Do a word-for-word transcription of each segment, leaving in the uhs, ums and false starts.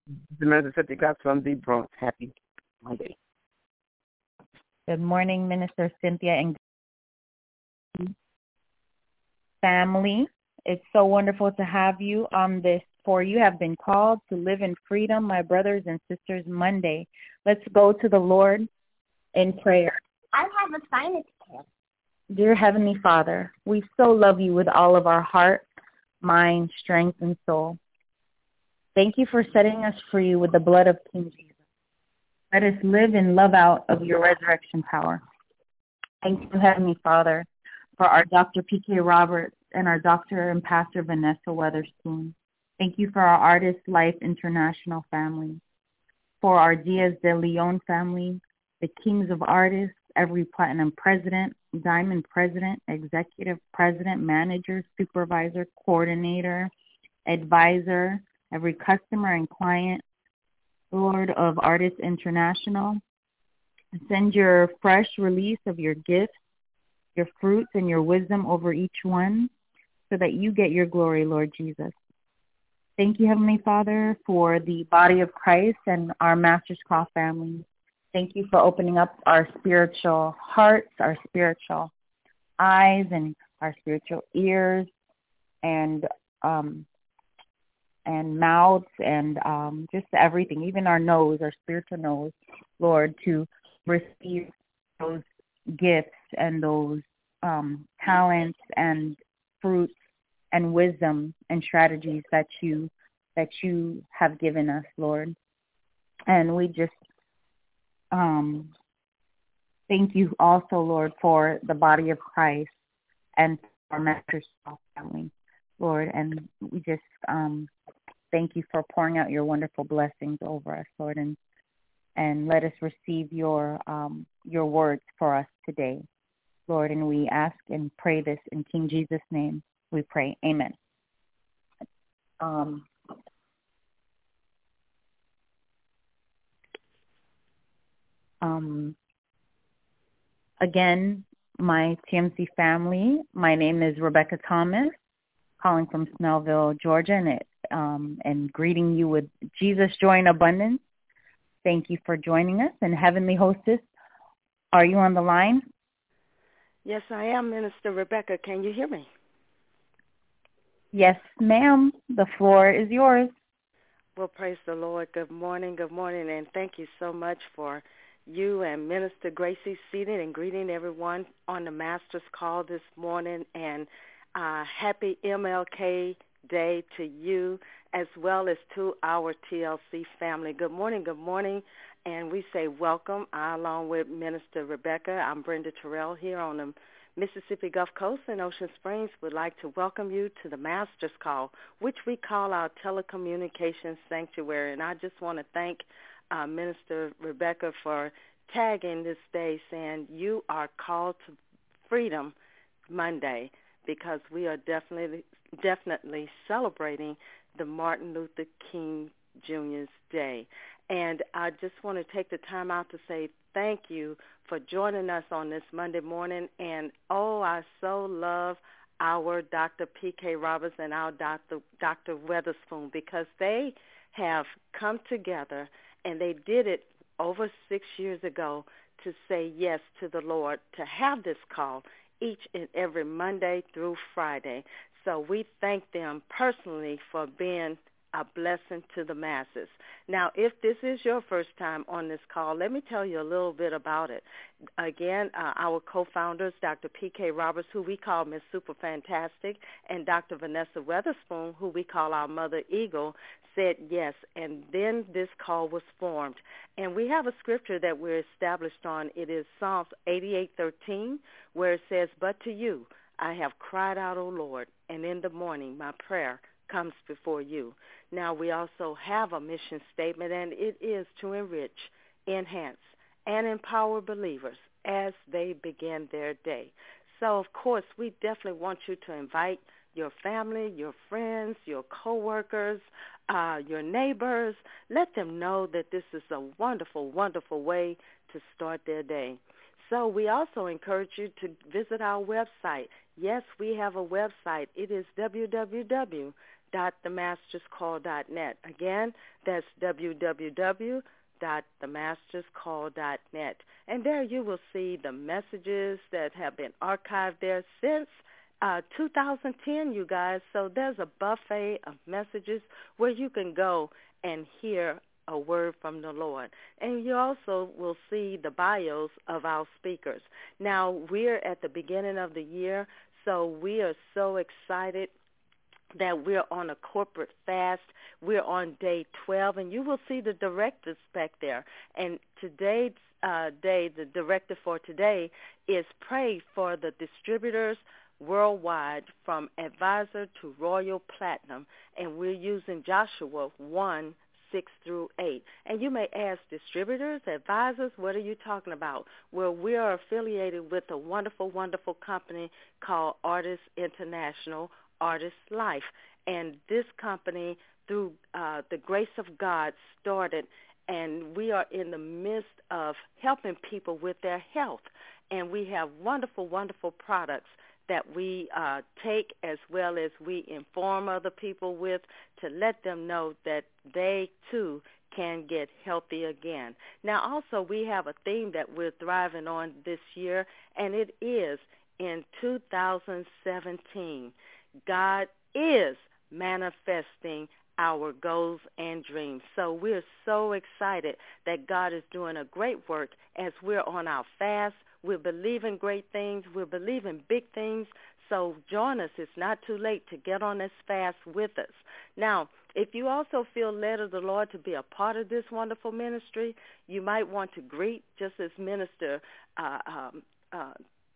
The Minister Cynthia Cox from the Bronx. Happy Monday. Good morning, Minister Cynthia and family. It's so wonderful to have you on this For You Have Been Called to Live in Freedom, my brothers and sisters, Monday. Let's go to the Lord in prayer. I have a science kit. Dear Heavenly Father, we so love you with all of our heart, mind, strength, and soul. Thank you for setting us free with the blood of King Jesus. Let us live and love out of your resurrection power. Thank you, Heavenly Father, for our Doctor P K Roberts and our Doctor and Pastor Vanessa Weatherspoon. Thank you for our Artist Life International family, for our Diaz de Leon family, the Kings of Artists, every Platinum President, Diamond President, Executive President, Manager, Supervisor, Coordinator, Advisor, every customer and client, Lord of Artists International. Send your fresh release of your gifts, your fruits, and your wisdom over each one so that you get your glory, Lord Jesus. Thank you, Heavenly Father, for the body of Christ and our Master's Call family. Thank you for opening up our spiritual hearts, our spiritual eyes, and our spiritual ears, and um, and mouths, and um, just everything, even our nose, our spiritual nose, Lord, to receive those gifts and those um, talents and fruits and wisdom and strategies that you that you have given us, Lord. And we just um, thank you also, Lord, for the body of Christ and our Master's family, Lord. And we just um, thank you for pouring out your wonderful blessings over us, Lord, and and let us receive your um, your words for us today, Lord. And we ask and pray this in King Jesus' name. We pray. Amen. Um, um, again, my T M C family, my name is Rebecca Thomas, calling from Snellville, Georgia, and, it, um, and greeting you with Jesus' joy and abundance. Thank you for joining us. And Heavenly Hostess, are you on the line? Yes, I am, Minister Rebecca. Can you hear me? Yes, ma'am. The floor is yours. Well, praise the Lord. Good morning, good morning, and thank you so much for you and Minister Gracie seated and greeting everyone on the Master's Call this morning. And uh, happy M L K Day to you as well as to our T L C family. Good morning, good morning, and we say welcome. I, along with Minister Rebecca, I'm Brenda Terrell here on the Mississippi Gulf Coast and Ocean Springs, would like to welcome you to the Master's Call, which we call our telecommunications sanctuary. And I just want to thank uh, Minister Rebecca for tagging this day saying you are called to Freedom Monday, because we are definitely definitely celebrating the Martin Luther King Junior's Day. And I just want to take the time out to say thank you for joining us on this Monday morning. And, oh, I so love our Doctor P K Roberts and our Doctor Doctor Weatherspoon, because they have come together and they did it over six years ago to say yes to the Lord, to have this call each and every Monday through Friday. So we thank them personally for being a blessing to the masses. Now, if this is your first time on this call, let me tell you a little bit about it. Again, uh, our co-founders, Doctor P K Roberts, who we call Miss Super Fantastic, and Doctor Vanessa Weatherspoon, who we call our Mother Eagle, said yes, and then this call was formed. And we have a scripture that we're established on. It is Psalms eighty-eight thirteen, where it says, "But to you I have cried out, O Lord, and in the morning my prayer comes before you." Now, we also have a mission statement, and it is to enrich, enhance, and empower believers as they begin their day. So, of course, we definitely want you to invite your family, your friends, your coworkers, uh, your neighbors. Let them know that this is a wonderful, wonderful way to start their day. So we also encourage you to visit our website. Yes, we have a website. It is w w w dot the masters call dot net. Again, that's w w w dot the masters call dot net. And there you will see the messages that have been archived there since uh, two thousand ten, you guys. So there's a buffet of messages where you can go and hear a word from the Lord. And you also will see the bios of our speakers. Now, we're at the beginning of the year, so we are so excited that we're on a corporate fast. We're on day twelve, and you will see the directives back there. And today's uh, day, the directive for today is pray for the distributors worldwide from advisor to royal platinum, and we're using Joshua one, six through eight. And you may ask, distributors, advisors, what are you talking about? Well, we are affiliated with a wonderful, wonderful company called Artist International, Artist Life. And this company, through uh, the grace of God, started, and we are in the midst of helping people with their health. And we have wonderful, wonderful products that we uh, take, as well as we inform other people with, to let them know that they too can get healthy again. Now, also, we have a theme that we're thriving on this year, and it is in two thousand seventeen. God is manifesting our goals and dreams. So we're so excited that God is doing a great work as we're on our fast. We're believing great things. We're believing big things. So join us. It's not too late to get on this fast with us. Now, if you also feel led of the Lord to be a part of this wonderful ministry, you might want to greet, just as Minister, uh, um, uh,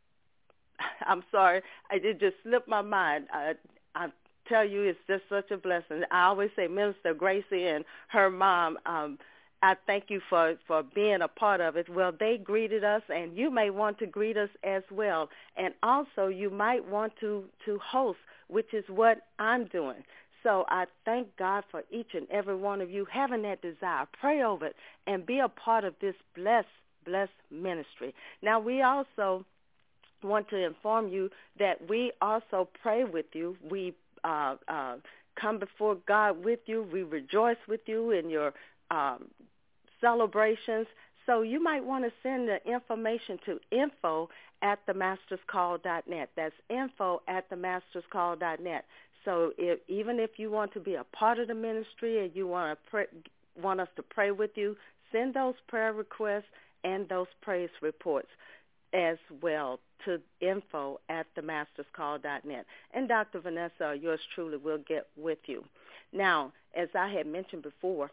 I'm sorry, I did just slip my mind. I, I tell you, it's just such a blessing. I always say Minister Gracie and her mom, um, I thank you for, for being a part of it. Well, they greeted us, and you may want to greet us as well. And also, you might want to, to host, which is what I'm doing. So I thank God for each and every one of you having that desire. Pray over it and be a part of this blessed, blessed ministry. Now, we also want to inform you that we also pray with you. We uh, uh, come before God with you. We rejoice with you in your um, celebrations. So you might want to send the information to info at the masters call dot net. That's info at the masters call dot net. So if, even if you want to be a part of the ministry and you want to pray, want us to pray with you, send those prayer requests and those praise reports as well to info at the masters call dot net. And Doctor Vanessa, yours truly, will get with you. Now, as I had mentioned before,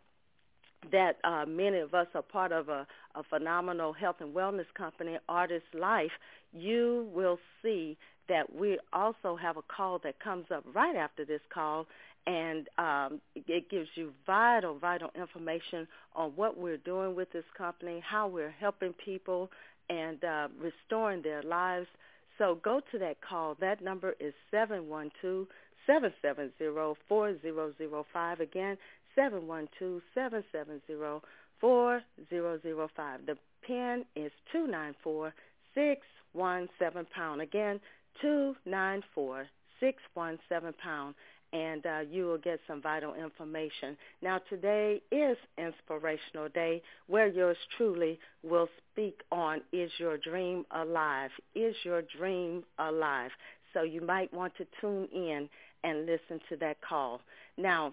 that uh, many of us are part of a, a phenomenal health and wellness company, Artist Life, you will see that we also have a call that comes up right after this call, and um, it gives you vital, vital information on what we're doing with this company, how we're helping people, and uh, restoring their lives. So go to that call. That number is seven one two, seven seven zero, four zero zero five. Again, seven one two, seven seven zero, four zero zero five. The PIN is two nine four, six one seven pound. Again, two nine four, six one seven pound. And uh, you will get some vital information. Now, today is Inspirational Day, where yours truly will speak on Is Your Dream Alive? Is Your Dream Alive? So you might want to tune in and listen to that call. Now,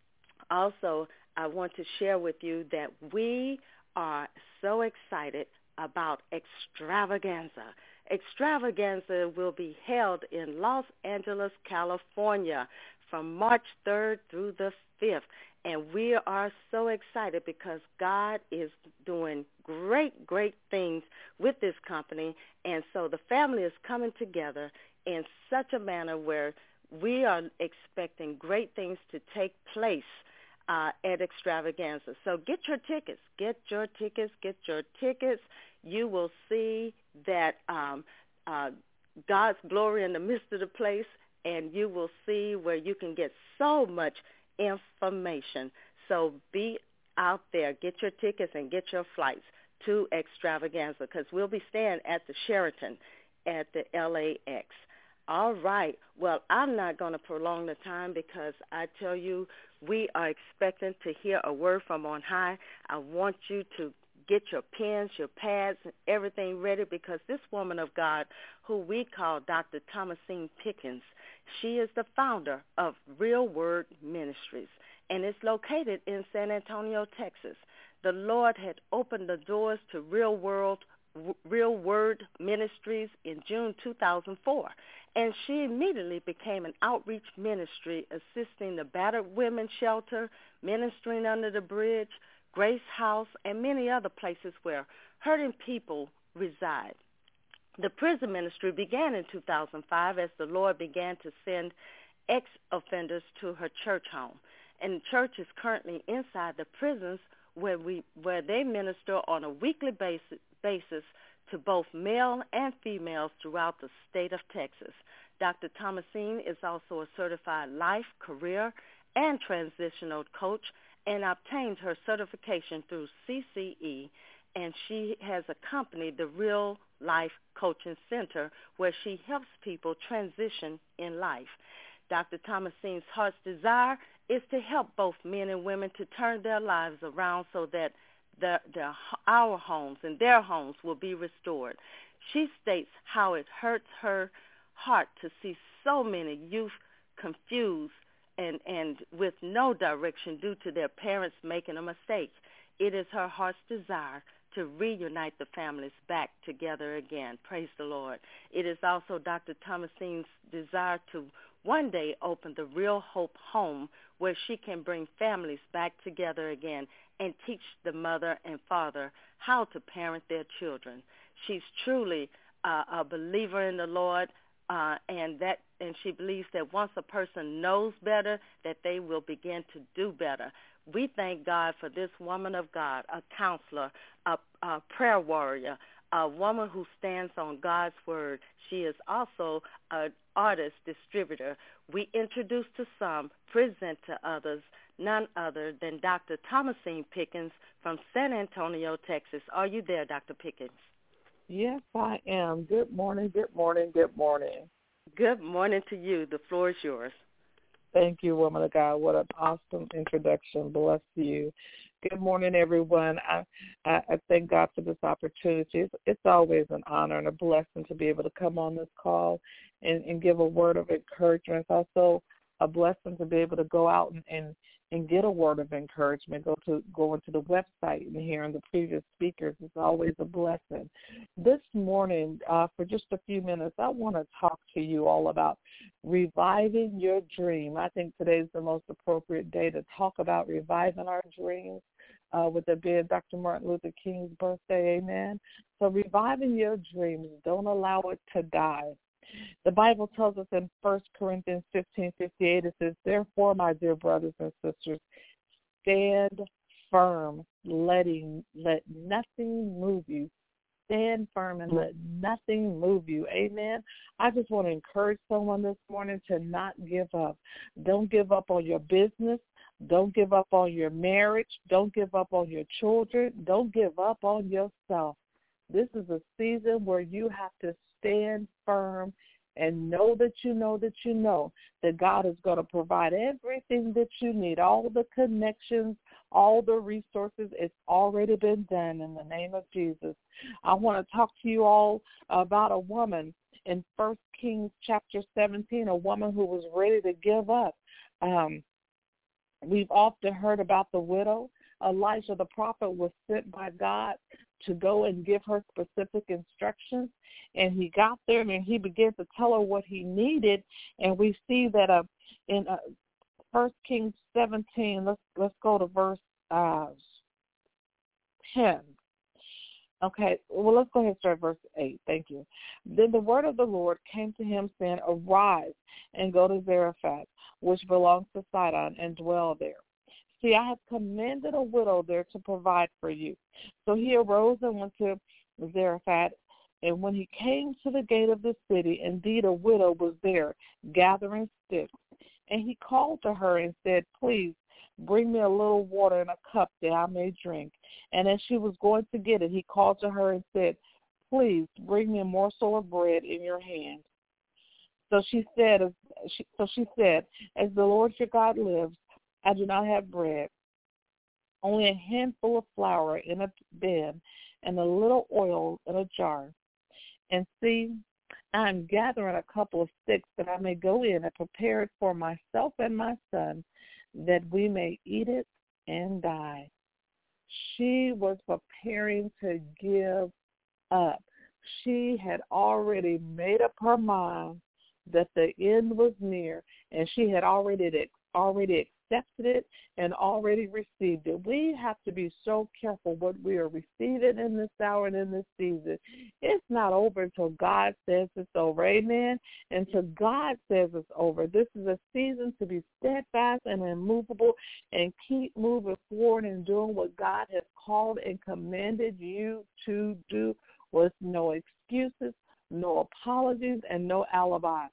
also, I want to share with you that we are so excited about Extravaganza. Extravaganza will be held in Los Angeles, California, from March third through the fifth. And we are so excited because God is doing great, great things with this company. And so the family is coming together in such a manner where we are expecting great things to take place uh, at Extravaganza. So get your tickets. Get your tickets. Get your tickets. You will see that um, uh, God's glory in the midst of the place, and you will see where you can get so much information. So be out there. Get your tickets and get your flights to Extravaganza, because we'll be staying at the Sheraton at the L A X. All right. Well, I'm not going to prolong the time because I tell you, we are expecting to hear a word from on high. I want you to get your pens, your pads, and everything ready because this woman of God, who we call Doctor Thomasine Pickens, she is the founder of Real Word Ministries, and it's located in San Antonio, Texas. The Lord had opened the doors to Real World, Real Word Ministries in June two thousand four, and she immediately became an outreach ministry assisting the battered women's shelter, ministering under the bridge, Grace House, and many other places where hurting people reside. The prison ministry began in two thousand five as the Lord began to send ex-offenders to her church home. And the church is currently inside the prisons where we where they minister on a weekly basis, basis to both male and females throughout the state of Texas. Doctor Thomasine is also a certified life, career, and transitional coach and obtained her certification through C C E, and she has accompanied the Real Life Coaching Center where she helps people transition in life. Doctor Thomasine's heart's desire is to help both men and women to turn their lives around so that the, the, our homes and their homes will be restored. She states how it hurts her heart to see so many youth confused and, and with no direction due to their parents making a mistake. It is her heart's desire to reunite the families back together again. Praise the Lord. It is also Doctor Thomasine's desire to one day open the Real Hope Home where she can bring families back together again and teach the mother and father how to parent their children. She's truly uh, a believer in the Lord, uh, and that and she believes that once a person knows better, that they will begin to do better. We thank God for this woman of God, a counselor, a, a prayer warrior, a woman who stands on God's word. She is also an artist distributor. We introduce to some, present to others, none other than Doctor Thomasine Pickens from San Antonio, Texas. Are you there, Doctor Pickens? Yes, I am. Good morning, good morning, good morning. Good morning to you. The floor is yours. Thank you, woman of God. What an awesome introduction. Bless you. Good morning, everyone. I, I, I thank God for this opportunity. It's, it's always an honor and a blessing to be able to come on this call and, and give a word of encouragement. It's also a blessing to be able to go out and, and, and get a word of encouragement, go to go into the website and hearing the previous speakers. It's always a blessing. This morning, uh, for just a few minutes, I want to talk to you all about reviving your dream. I think today's the most appropriate day to talk about reviving our dreams, uh, with it being Doctor Martin Luther King's birthday, amen. So reviving your dreams, don't allow it to die. The Bible tells us in First Corinthians fifteen fifty-eight, it says, therefore, my dear brothers and sisters, stand firm, letting let nothing move you. Stand firm and let nothing move you. Amen. I just want to encourage someone this morning to not give up. Don't give up on your business. Don't give up on your marriage. Don't give up on your children. Don't give up on yourself. This is a season where you have to stand firm and know that you know that you know that God is going to provide everything that you need, all the connections, all the resources. It's already been done in the name of Jesus. I want to talk to you all about a woman in First Kings chapter seventeen, a woman who was ready to give up. Um, we've often heard about the widow. Elijah the prophet was sent by God to go and give her specific instructions, and he got there and he began to tell her what he needed, and we see that uh, in uh, First Kings seventeen, let's let's go to verse uh, ten. Okay, well, let's go ahead and start verse eight. Thank you. Then the word of the Lord came to him, saying, arise and go to Zarephath, which belongs to Sidon, and dwell there. See, I have commanded a widow there to provide for you. So he arose and went to Zarephath, and when he came to the gate of the city, indeed a widow was there, gathering sticks. And he called to her and said, please, bring me a little water in a cup that I may drink. And as she was going to get it, he called to her and said, please, bring me a morsel of bread in your hand. So she said, she, so she said, as the Lord your God lives, I do not have bread, only a handful of flour in a bin and a little oil in a jar. And see, I am gathering a couple of sticks that I may go in and prepare it for myself and my son, that we may eat it and die. She was preparing to give up. She had already made up her mind that the end was near, and she had already already accepted it and already received it. We have to be so careful what we are receiving in this hour and in this season. It's not over until God says it's over. Amen. Until God says it's over. This is a season to be steadfast and immovable and keep moving forward and doing what God has called and commanded you to do, with no excuses, no apologies, and no alibis.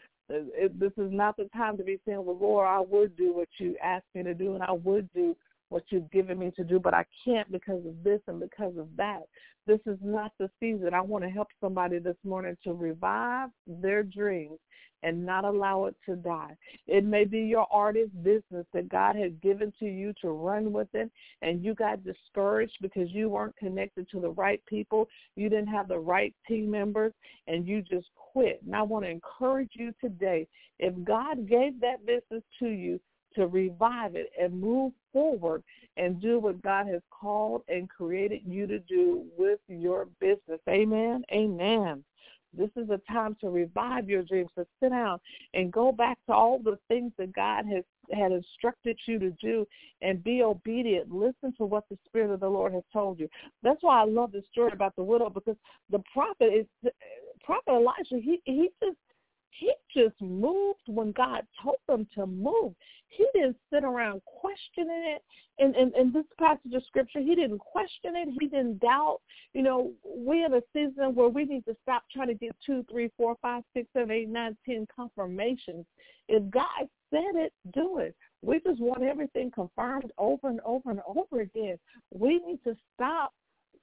It, this is not the time to be saying, well, Lord, I would do what you asked me to do, and I would do what you've given me to do, but I can't because of this and because of that. This is not the season. I want to help somebody this morning to revive their dreams and not allow it to die. It may be your artist business that God has given to you to run with it, and you got discouraged because you weren't connected to the right people. You didn't have the right team members, and you just quit. And I want to encourage you today, if God gave that business to you, to revive it and move forward and do what God has called and created you to do with your business. Amen. Amen. This is a time to revive your dreams, to sit down and go back to all the things that God has had instructed you to do and be obedient. Listen to what the Spirit of the Lord has told you. That's why I love the story about the widow, because the prophet is prophet Elijah. He he just he just moved when God told him to move. He didn't sit around questioning it. In, in, in this passage of Scripture, he didn't question it. He didn't doubt. You know, we're in a season where we need to stop trying to get two, three, four, five, six, seven, eight, nine, ten confirmations. If God said it, do it. We just want everything confirmed over and over and over again. We need to stop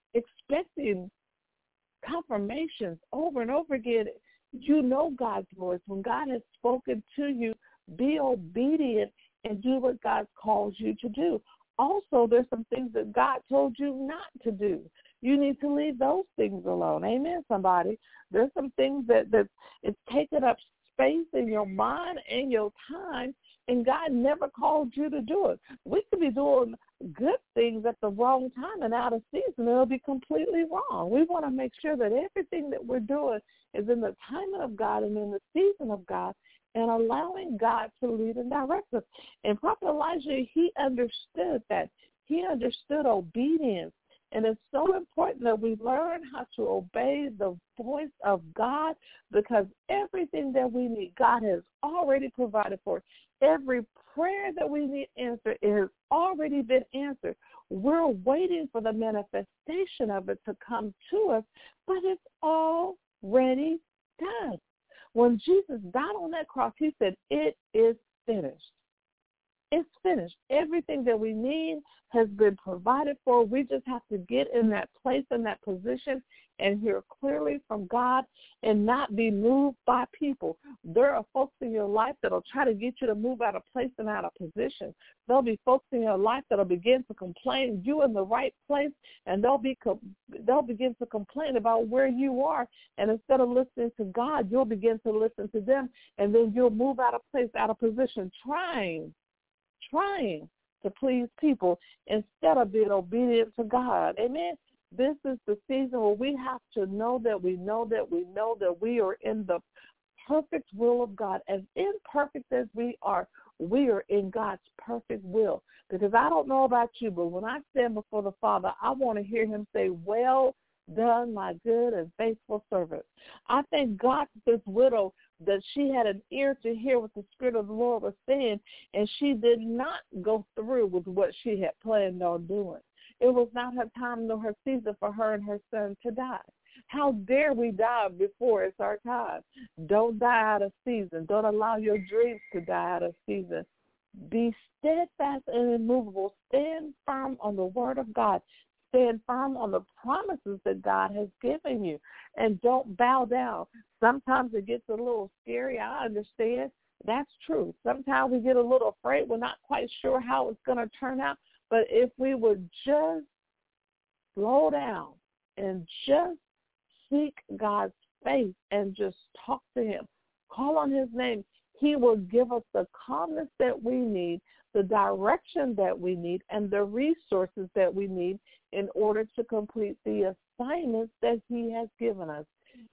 expecting confirmations over and over again. You know God's voice. When God has spoken to you, be obedient and do what God calls you to do. Also, there's some things that God told you not to do. You need to leave those things alone. Amen, somebody. There's some things that, that it's taking up space in your mind and your time, and God never called you to do it. We could be doing good things at the wrong time and out of season. It'll be completely wrong. We want to make sure that everything that we're doing is in the timing of God and in the season of God, and allowing God to lead and direct us. And Prophet Elijah, he understood that. He understood obedience. And it's so important that we learn how to obey the voice of God, because everything that we need, God has already provided for. Every prayer that we need answered, it has already been answered. We're waiting for the manifestation of it to come to us, but it's already done. When Jesus died on that cross, he said, it is finished. It's finished. Everything that we need has been provided for. We just have to get in that place, in that position, and hear clearly from God and not be moved by people. There are folks in your life that will try to get you to move out of place and out of position. There'll be folks in your life that will begin to complain you in the right place, and they'll be they'll begin to complain about where you are. And instead of listening to God, you'll begin to listen to them, and then you'll move out of place, out of position, trying trying to please people instead of being obedient to God. Amen. This is the season where we have to know that we know that we know that we are in the perfect will of God. As imperfect as we are, we are in God's perfect will. Because I don't know about you, but when I stand before the Father, I want to hear him say, well done, my good and faithful servant. I thank God for this widow, that she had an ear to hear what the Spirit of the Lord was saying, and she did not go through with what she had planned on doing. It was not her time nor her season for her and her son to die. How dare we die before it's our time? Don't die out of season. Don't allow your dreams to die out of season. Be steadfast and immovable. Stand firm on the word of God. stand firm on the promises that God has given you, and don't bow down. Sometimes it gets a little scary. I understand. That's true. Sometimes we get a little afraid. We're not quite sure how it's going to turn out. But if we would just slow down and just seek God's face and just talk to him, call on his name, he will give us the calmness that we need, the direction that we need, and the resources that we need in order to complete the assignments that he has given us.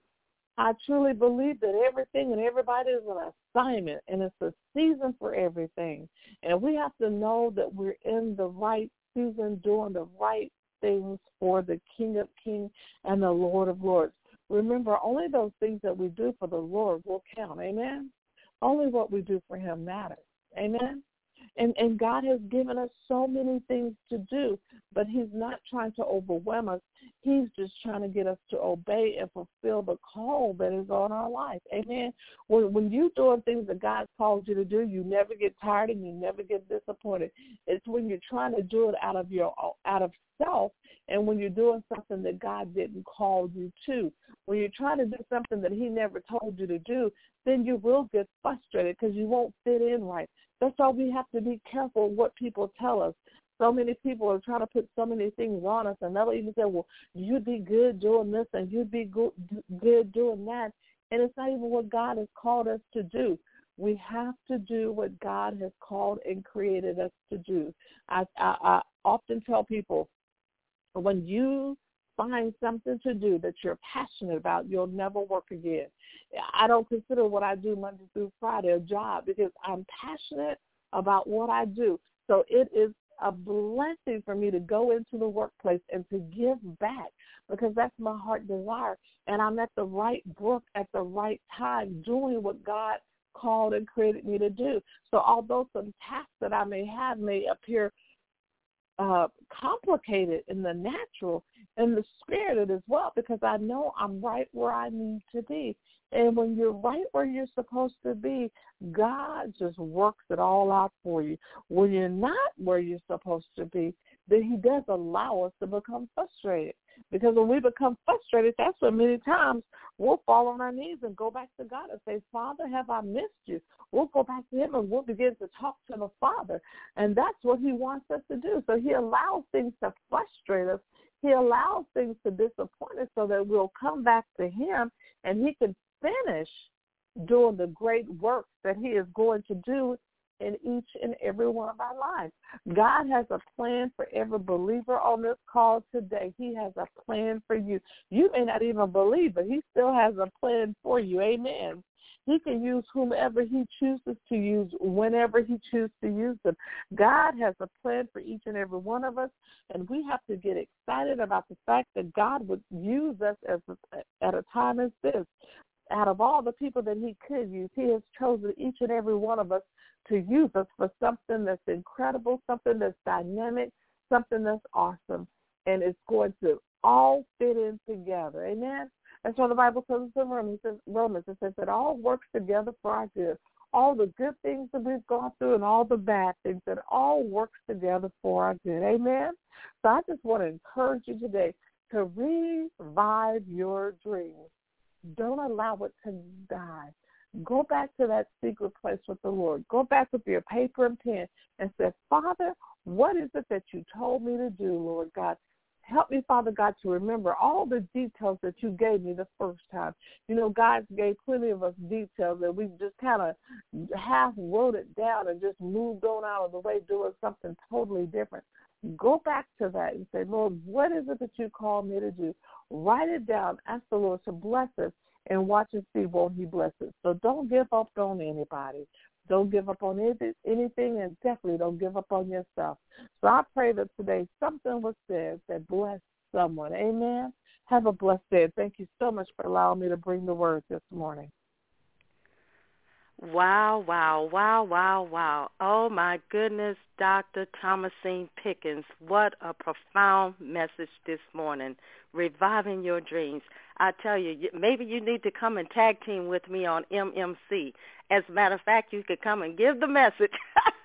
I truly believe that everything and everybody is an assignment, and it's a season for everything. And we have to know that we're in the right season, doing the right things for the King of Kings and the Lord of Lords. Remember, only those things that we do for the Lord will count. Amen? Only what we do for him matters. Amen? And and God has given us so many things to do, but he's not trying to overwhelm us. He's just trying to get us to obey and fulfill the call that is on our life. Amen. When when you're doing things that God called you to do, you never get tired and you never get disappointed. It's when you're trying to do it out of your out of self, and when you're doing something that God didn't call you to. When you're trying to do something that he never told you to do, then you will get frustrated because you won't fit in right. That's why we have to be careful what people tell us. So many people are trying to put so many things on us, and they'll even say, well, you'd be good doing this and you'd be good, good doing that. And it's not even what God has called us to do. We have to do what God has called and created us to do. I, I, I often tell people, when you find something to do that you're passionate about, you'll never work again. I don't consider what I do Monday through Friday a job because I'm passionate about what I do. So it is a blessing for me to go into the workplace and to give back because that's my heart desire. And I'm at the right brook at the right time doing what God called and created me to do. So although some tasks that I may have may appear uh, complicated in the natural, in the spirit it as well, because I know I'm right where I need to be. And when you're right where you're supposed to be, God just works it all out for you. When you're not where you're supposed to be, then he does allow us to become frustrated. Because when we become frustrated, that's when many times we'll fall on our knees and go back to God and say, Father, have I missed you? We'll go back to him and we'll begin to talk to the Father. And that's what he wants us to do. So he allows things to frustrate us. He allows things to disappoint us so that we'll come back to him and he can finish doing the great work that he is going to do in each and every one of our lives. God has a plan for every believer on this call today. He has a plan for you. You may not even believe, but he still has a plan for you. Amen. He can use whomever he chooses to use whenever he chooses to use them. God has a plan for each and every one of us, and we have to get excited about the fact that God would use us as a, at a time as this. Out of all the people that he could use, he has chosen each and every one of us to use us for something that's incredible, something that's dynamic, something that's awesome, and it's going to all fit in together. Amen? That's what the Bible says in Romans. It says, Romans, it says that all works together for our good. All the good things that we've gone through and all the bad things, that all works together for our good. Amen? So I just want to encourage you today to revive your dreams. Don't allow it to die. Go back to that secret place with the Lord. Go back with your paper and pen and say, Father, what is it that you told me to do, Lord God? Help me, Father God, to remember all the details that you gave me the first time. You know, God gave plenty of us details that we just kind of half wrote it down and just moved on out of the way doing something totally different. Go back to that and say, Lord, what is it that you called me to do? Write it down. Ask the Lord to bless us and watch and see, won't he bless us? So don't give up on anybody. Don't give up on anything, and definitely don't give up on yourself. So I pray that today something was said that blessed someone. Amen. Have a blessed day. Thank you so much for allowing me to bring the word this morning. Wow, wow, wow, wow, wow. Oh, my goodness, Doctor Thomasine Pickens, what a profound message this morning, reviving your dreams. I tell you, maybe you need to come and tag team with me on M M C. As a matter of fact, you could come and give the message.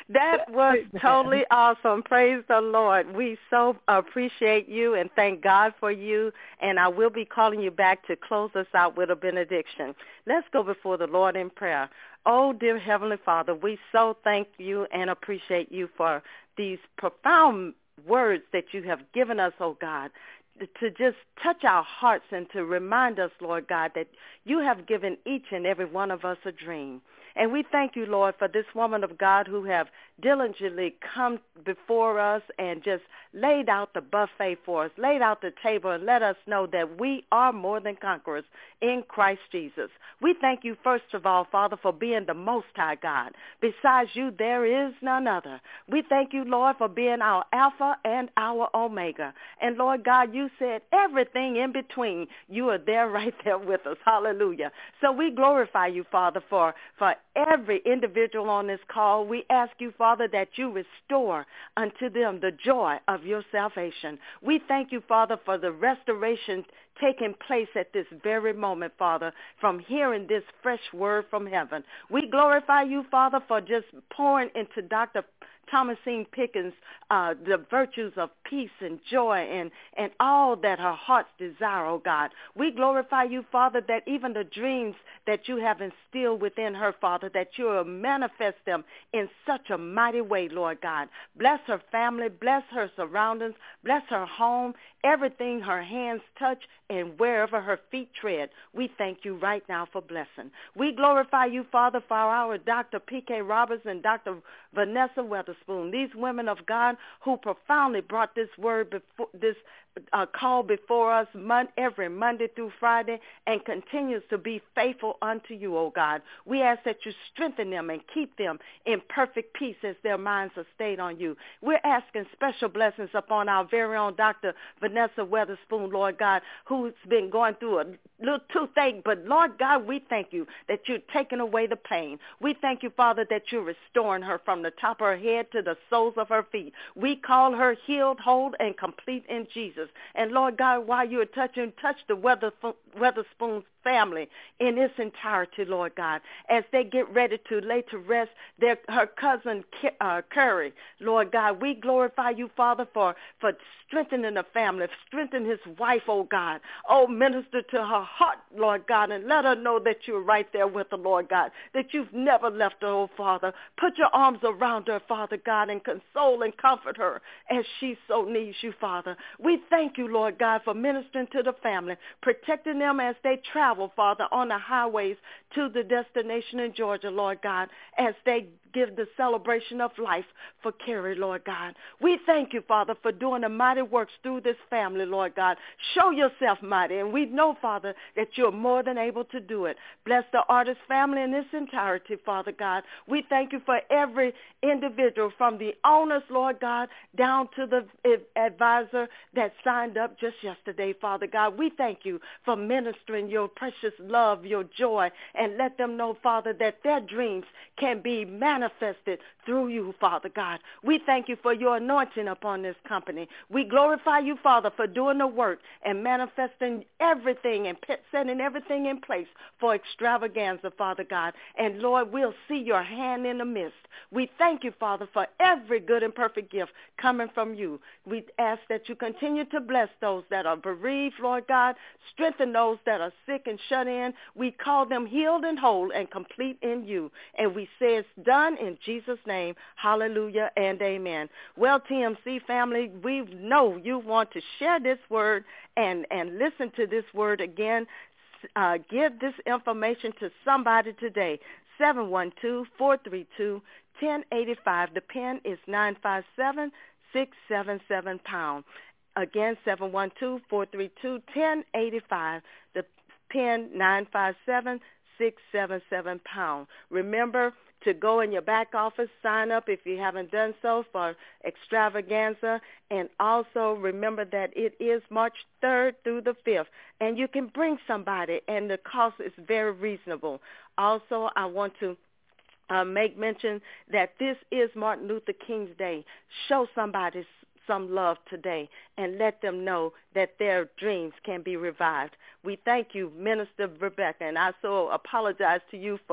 That was totally awesome. Praise the Lord. We so appreciate you and thank God for you. And I will be calling you back to close us out with a benediction. Let's go before the Lord in prayer. Oh, dear Heavenly Father, we so thank you and appreciate you for these profound words that you have given us, oh God, to just touch our hearts and to remind us, Lord God, that you have given each and every one of us a dream. And we thank you, Lord, for this woman of God who have diligently come before us and just laid out the buffet for us, laid out the table, and let us know that we are more than conquerors in Christ Jesus. We thank you, first of all, Father, for being the Most High God. Besides you, there is none other. We thank you, Lord, for being our Alpha and our Omega. And, Lord God, you said everything in between. You are there right there with us. Hallelujah. So we glorify you, Father, for, for every individual on this call. We ask you, Father, that you restore unto them the joy of your salvation. We thank you, Father, for the restoration taking place at this very moment, Father, from hearing this fresh word from heaven. We glorify you, Father, for just pouring into Doctor Thomasine Pickens uh, the virtues of peace and joy and, and all that her heart's desire, oh God. We glorify you, Father, that even the dreams that you have instilled within her, Father, that you will manifest them in such a mighty way, Lord God. Bless her family, bless her surroundings, bless her home, everything her hands touch and wherever her feet tread. We thank you right now for blessing. We glorify you, Father, for our Doctor P K Roberts and Doctor Vanessa Weatherspoon, these women of God who profoundly brought this word before this uh, call before us mon- every Monday through Friday and continues to be faithful unto you, O God. We ask that you strengthen them and keep them in perfect peace as their minds are stayed on you. We're asking special blessings upon our very own Doctor Vanessa Weatherspoon, Lord God, who's been going through a little toothache, but Lord God, we thank you that you're taking away the pain. We thank you, Father, that you're restoring her from the top of her head to the soles of her feet. We call her healed, whole, and complete in Jesus. And Lord God, while you're touching, touch the Weather, Weatherspoon family in its entirety, Lord God, as they get ready to lay to rest their her cousin uh, Curry, Lord God. We glorify you, Father, for, for strengthening the family, strengthening his wife, oh God. Oh, minister to her heart, Lord God, and let her know that you're right there with her, Lord God, that you've never left her, oh Father. Put your arms around her, Father God, and console and comfort her as she so needs you, Father. We thank you, Lord God, for ministering to the family, protecting them as they travel, Father, on the highways to the destination in Georgia, Lord God, as they give the celebration of life for Carrie, Lord God. We thank you, Father, for doing the mighty works through this family, Lord God. Show yourself mighty, and we know, Father, that you're more than able to do it. Bless the artist family in its entirety, Father God. We thank you for every individual, from the owners, Lord God, down to the advisor that signed up just yesterday, Father God. We thank you for ministering your precious love, your joy, and let them know, Father, that their dreams can be manifested manifested through you, Father God. We thank you for your anointing upon this company. We glorify you, Father, for doing the work and manifesting everything and setting everything in place for extravaganza, Father God. And Lord, we'll see your hand in the midst. We thank you, Father, for every good and perfect gift coming from you. We ask that you continue to bless those that are bereaved, Lord God. Strengthen those that are sick and shut in. We call them healed and whole and complete in you. And we say it's done in Jesus' name. Hallelujah and amen. Well, T M C family, we know you want to share this word and, and listen to this word again. Uh, give this information to somebody today. seven one two, four three two, one zero eight five. The PIN is nine five seven, six seven seven pound. Again, seven one two, four three two, one zero eight five. The PIN nine five seven, six seven seven pound. Remember to go in your back office, sign up if you haven't done so for extravaganza, and also remember that it is March third through the fifth, and you can bring somebody, and the cost is very reasonable. Also, I want to uh, make mention that this is Martin Luther King's Day. Show somebody some love today and let them know that their dreams can be revived. We thank you, Minister Rebecca, and I so apologize to you for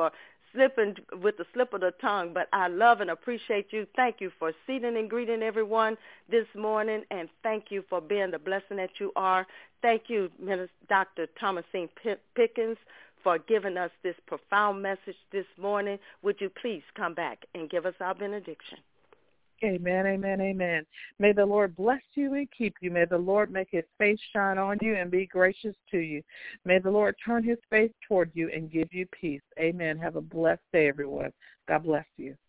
slipping with the slip of the tongue, but I love and appreciate you. Thank you for seating and greeting everyone this morning, and thank you for being the blessing that you are. Thank you, Minister Doctor Thomasine Pickens, for giving us this profound message this morning. Would you please come back and give us our benediction? Amen, amen, amen. May the Lord bless you and keep you. May the Lord make his face shine on you and be gracious to you. May the Lord turn his face toward you and give you peace. Amen. Have a blessed day, everyone. God bless you.